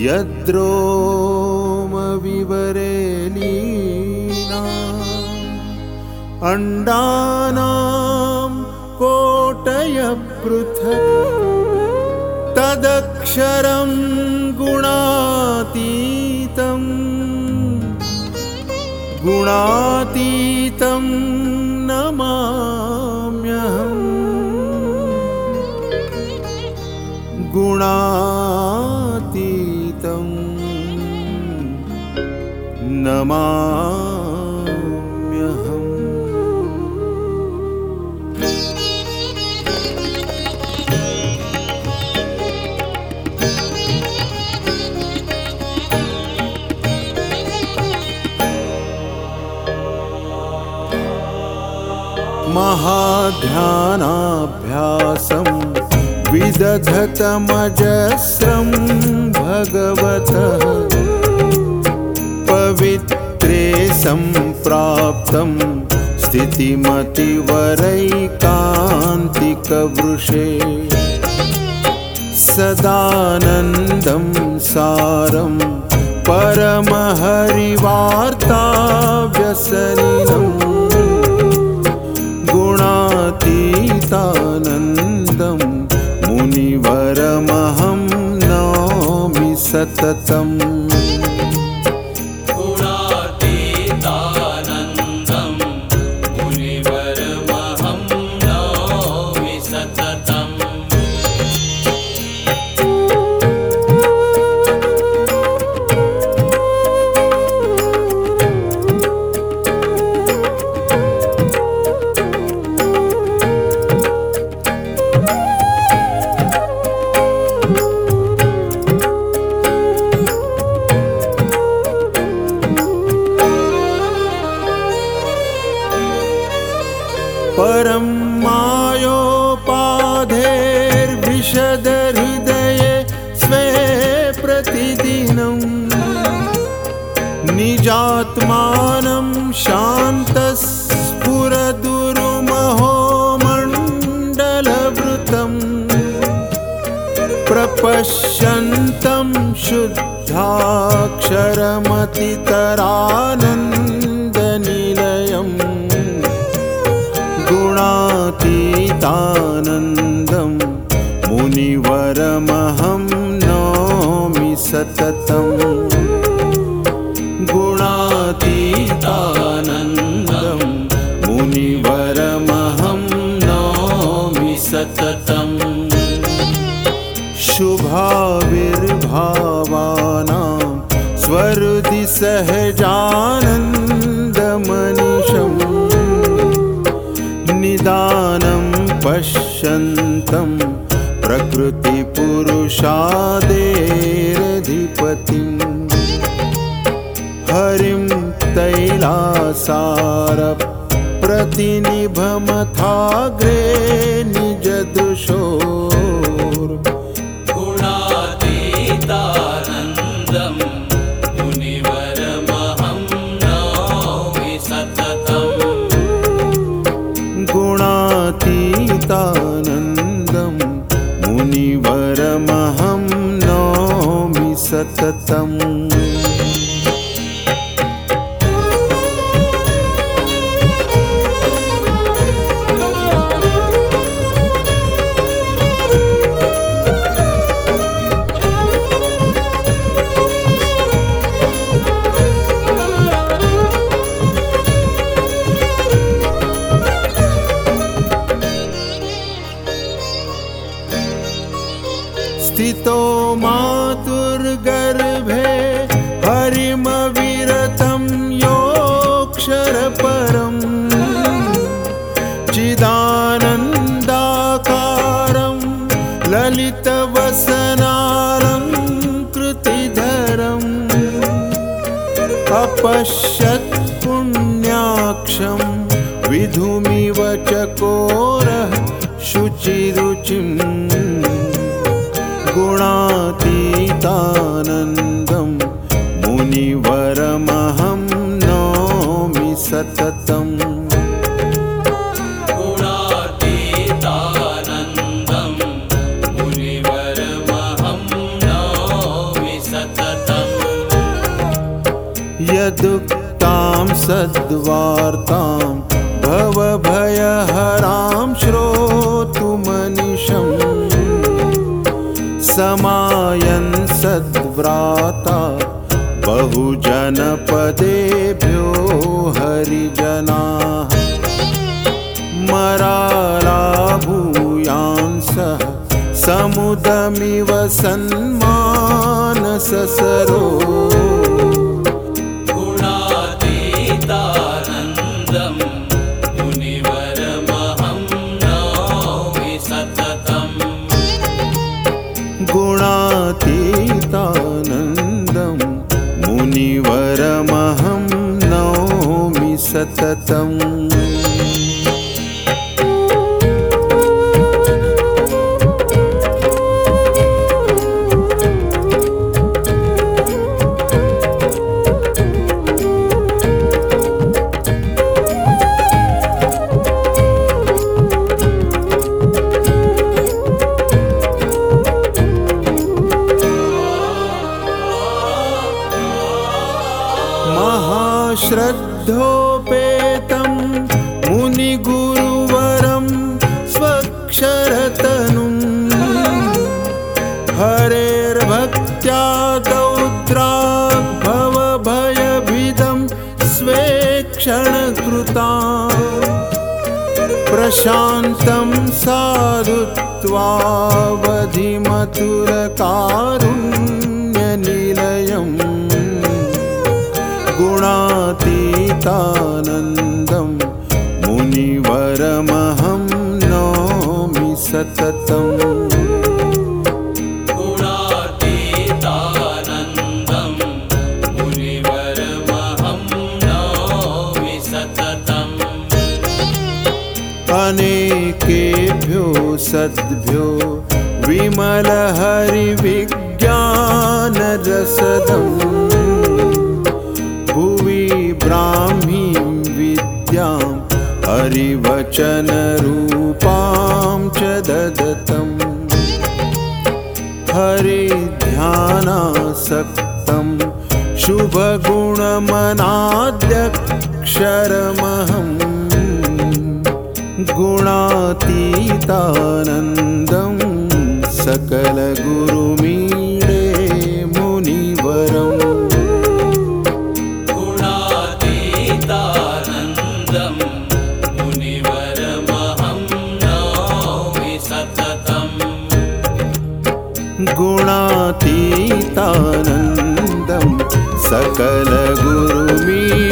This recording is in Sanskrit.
यद्रोमविवरे लीना अण्डानां कोटयः पृथक् तदक्षरं गुणातीतं नमाम्यहम् गुणातीतं नमाम्यहम्। महाध्यानाभ्यासं विदधतमजस्रं भगवतः पवित्रे सम्प्राप्तं स्थितिमतिवरैकान्तिकवृषे सदानन्दं सारं परमहरिवार्ताव्यसनिनम् गुणातीतानन्दं मुनिवरमहं नौमि सततम्। गुणातीतानन्दं मुनिवरमहं नौमि सततम्। परं मायोपाधेर्विशदहृदये स्वे प्रतिदिनं निजात्मानं शान्तस्फुरदुरुमहो मण्डलवृतं प्रपश्यन्तं शुद्धाक्षरमतितरानन्दनिलयम् गुणातीतानन्दं मुनिवरमहं नौमि सततम्। गुणातीतानन्दं मुनिवरमहं नौमि सततम्। शुभाविर्भावानां स्वहृदि सहजानन्दमनिशम् निदानं पश्यन्तं प्रकृतिपुरुषादेरधिपतिं हरिं तैलासारप्रतिनिभमथाग्रे निजदृशोर् गुणातीतानन्दं मुनिवरमहं नौमि सततम्। गुणातीतानन्दं मुनिवरमहं नौमि सततम्। स्थितो मातुर्गर्भे हरिमविरतं योऽक्षरपरं चिदानन्दाकारं ललितवसनालङ्कृतिधरम् अपश्यत् पुण्याक्षं विधुमिव चकोरः शुचिरुचिम् गुणातीतानन्दं मुनिवरमहं नौमि सततम्। गुणातीतानन्दं मुनिवरमहं नौमि सततम्। यदुक्तां सद्वार्तां भवभयहरां श्रोतुमनिशम् समायन् सद्व्राता बहुजनपदेभ्यो हरिजनाः मरालाभूयांसः समुदमिव सन्मानससरो गुणातीतानन्दं मुनिवरमहं नौमि सततम् गुणातीतानन्दं मुनिवरमहं नौमि सततम् श्रद्धोपेतं मुनिगुरुवरं स्वक्षरतनुं हरेर्भक्त्या दौद्राग्भवभयभिदं स्वेक्षणकृतां प्रशान्तं साधुत्वावधिमधुरकारुण्यनिलयम् गुणातीतानन्दं मुनिवरमहं नौमि सततम् गुणातीतानन्दं मुनिवरमहं नौमि सततम् अनेकेभ्यो सद्भ्यो विमलहरिविज्ञानरसदम् भुवि ब्राह्मीं विद्यां हरिवचनरूपां च ददतम् हरिध्यानासक्तं शुभगुणमनाद्यक्षरमहम् गुणातीतानन्दं सकलगुरुमीडे मुनिवरम् गुणातीतानन्दं मुनिवरमहं नौमि सततम् गुणातीतानन्दं सकलगुरुमीडे